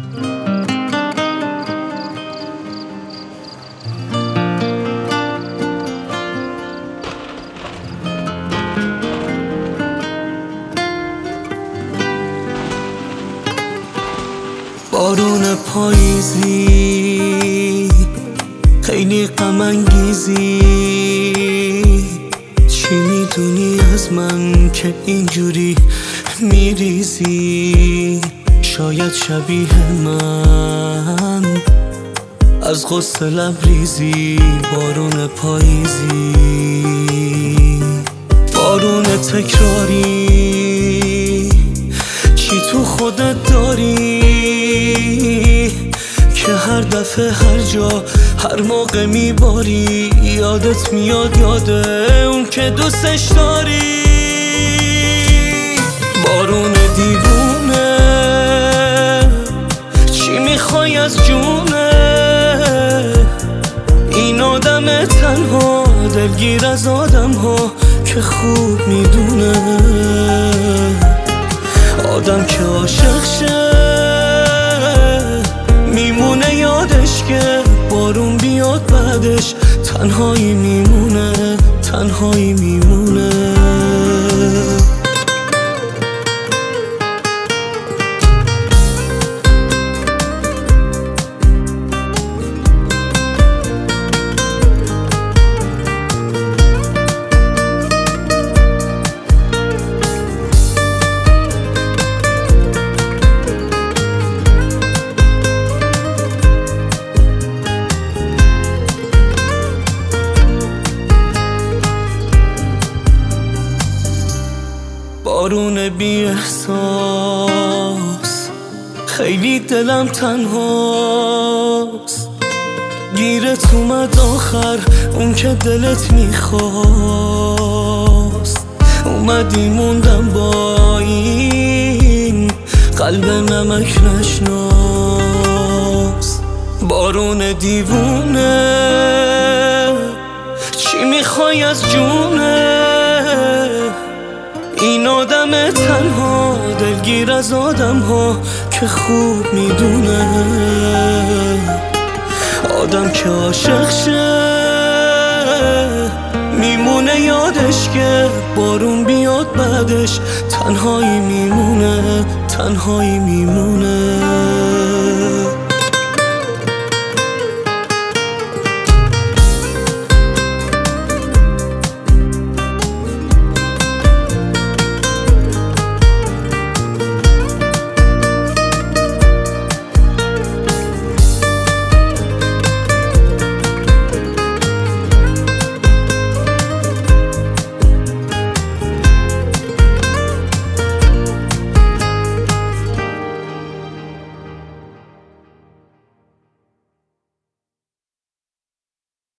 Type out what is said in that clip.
بارون پاییزی خیلی غم انگیزی، چی میدونی از من که اینجوری میریزی؟ شاید شبیه من از غصه لبریزی. بارون پاییزی، بارون تکراری، چی تو خودت داری که هر دفعه هر جا هر موقع میباری یادت میاد یاده اون که دوستش داری. بارون دیوونه، چی میخوای از جونه؟ این آدم تنها دلگیر از آدم ها که خوب میدونه. آدم که عاشق شه میمونه یادش که بارون بیاد بعدش تنهایی میمونه، تنهایی میمونه. بارون بی احساس، خیلی دلم تنهاست. گیرت اومد آخر اون که دلت میخواست. اومدی موندم با این قلب نمک نشناس. بارون دیوونه، چی میخوای از جونه؟ این آدم تنها دلگیر از آدم ها که خوب میدونه. آدم که عاشق شه میمونه یادش که بارون بیاد بعدش تنهایی میمونه، تنهایی میمونه.